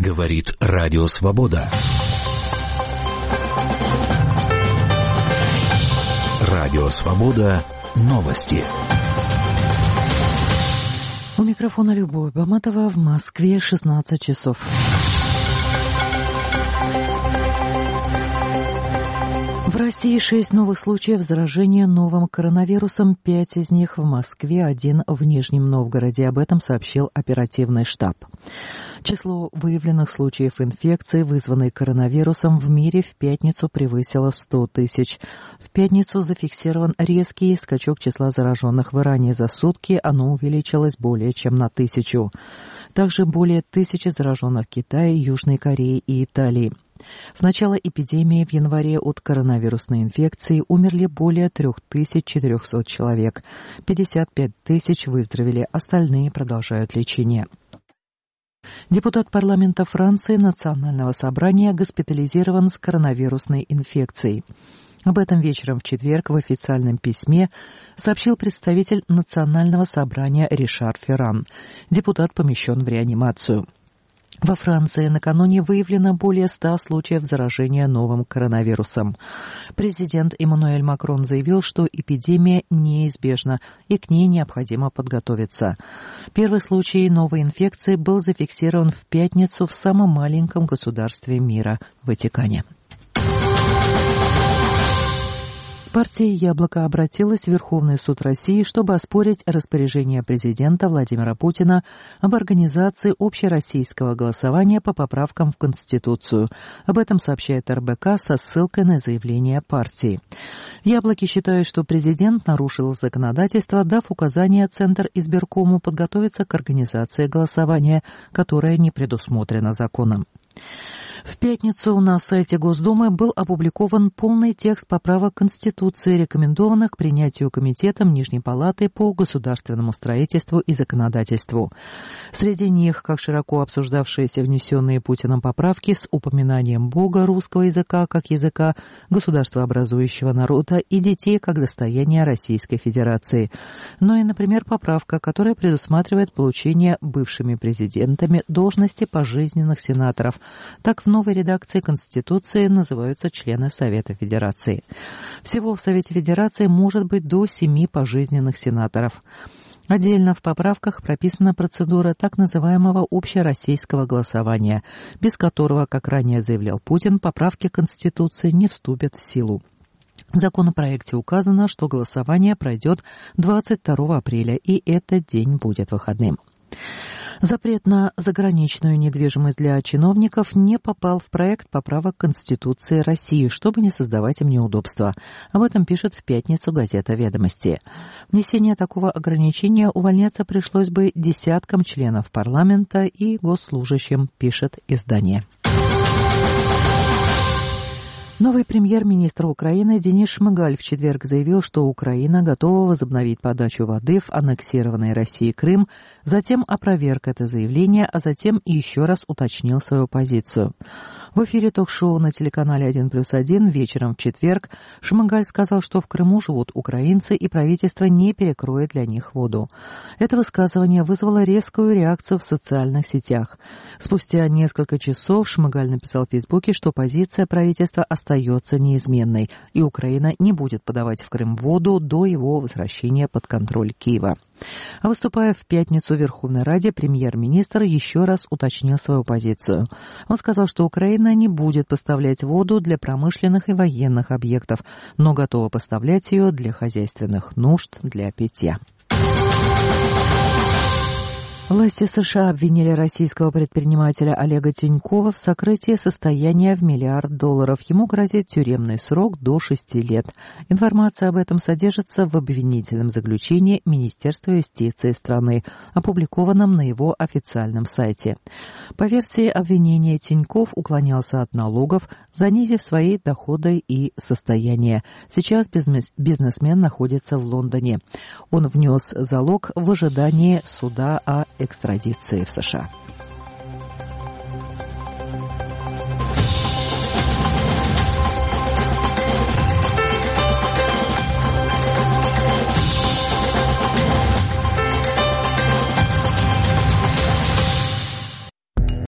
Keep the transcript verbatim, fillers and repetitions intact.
Говорит Радио Свобода. Радио Свобода. Новости. У микрофона Любовь Баматова. В Москве шестнадцать часов. В России шесть новых случаев заражения новым коронавирусом, пять из них в Москве, один в Нижнем Новгороде. Об этом сообщил оперативный штаб. Число выявленных случаев инфекции, вызванной коронавирусом, в мире в пятницу превысило сто тысяч. В пятницу зафиксирован резкий скачок числа зараженных в Иране. За сутки оно увеличилось более чем на тысячу. Также более тысячи зараженных в Китае, Южной Корее и Италии. С начала эпидемии в январе от коронавирусной инфекции умерли более три тысячи четыреста человек. пятьдесят пять тысяч выздоровели, остальные продолжают лечение. Депутат парламента Франции Национального собрания госпитализирован с коронавирусной инфекцией. Об этом вечером в четверг в официальном письме сообщил представитель Национального собрания Ришар Ферран. Депутат помещен в реанимацию. Во Франции накануне выявлено более ста случаев заражения новым коронавирусом. Президент Эммануэль Макрон заявил, что эпидемия неизбежна и к ней необходимо подготовиться. Первый случай новой инфекции был зафиксирован в пятницу в самом маленьком государстве мира – Ватикане. Партия «Яблоко» обратилась в Верховный суд России, чтобы оспорить распоряжение президента Владимира Путина об организации общероссийского голосования по поправкам в Конституцию. Об этом сообщает эр бэ ка со ссылкой на заявление партии. «Яблоки» считают, что президент нарушил законодательство, дав указание Центризбиркому подготовиться к организации голосования, которое не предусмотрено законом. В пятницу на сайте Госдумы был опубликован полный текст поправок Конституции, рекомендованных к принятию Комитетом Нижней Палаты по государственному строительству и законодательству. Среди них, как широко обсуждавшиеся внесенные Путиным поправки с упоминанием Бога, русского языка как языка государствообразующего народа и детей как достояние Российской Федерации. Но и, например, поправка, которая предусматривает получение бывшими президентами должности пожизненных сенаторов. Так, в В новой редакции Конституции называются члены Совета Федерации. Всего в Совете Федерации может быть до семи пожизненных сенаторов. Отдельно в поправках прописана процедура так называемого общероссийского голосования, без которого, как ранее заявлял Путин, поправки Конституции не вступят в силу. В законопроекте указано, что голосование пройдет двадцать второго апреля, и этот день будет выходным. Запрет на заграничную недвижимость для чиновников не попал в проект поправок Конституции России, чтобы не создавать им неудобства. Об этом пишет в пятницу газета «Ведомости». Внесение такого ограничения увольняться пришлось бы десяткам членов парламента и госслужащим, пишет издание. Новый премьер-министр Украины Денис Шмыгаль в четверг заявил, что Украина готова возобновить подачу воды в аннексированный Россией Крым, затем опроверг это заявление, а затем еще раз уточнил свою позицию. В эфире ток-шоу на телеканале один плюс один вечером в четверг Шмыгаль сказал, что в Крыму живут украинцы и правительство не перекроет для них воду. Это высказывание вызвало резкую реакцию в социальных сетях. Спустя несколько часов Шмыгаль написал в Фейсбуке, что позиция правительства остается неизменной, и Украина не будет подавать в Крым воду до его возвращения под контроль Киева. А выступая в пятницу в Верховной Раде, премьер-министр еще раз уточнил свою позицию. Он сказал, что Украина не будет поставлять воду для промышленных и военных объектов, но готова поставлять ее для хозяйственных нужд, для питья. Власти США обвинили российского предпринимателя Олега Тинькова в сокрытии состояния в миллиард долларов. Ему грозит тюремный срок до шести лет. Информация об этом содержится в обвинительном заключении Министерства юстиции страны, опубликованном на его официальном сайте. По версии обвинения, Тиньков уклонялся от налогов, занизив свои доходы и состояние. Сейчас бизнесмен находится в Лондоне. Он внес залог в ожидании суда о экстрадиции в США.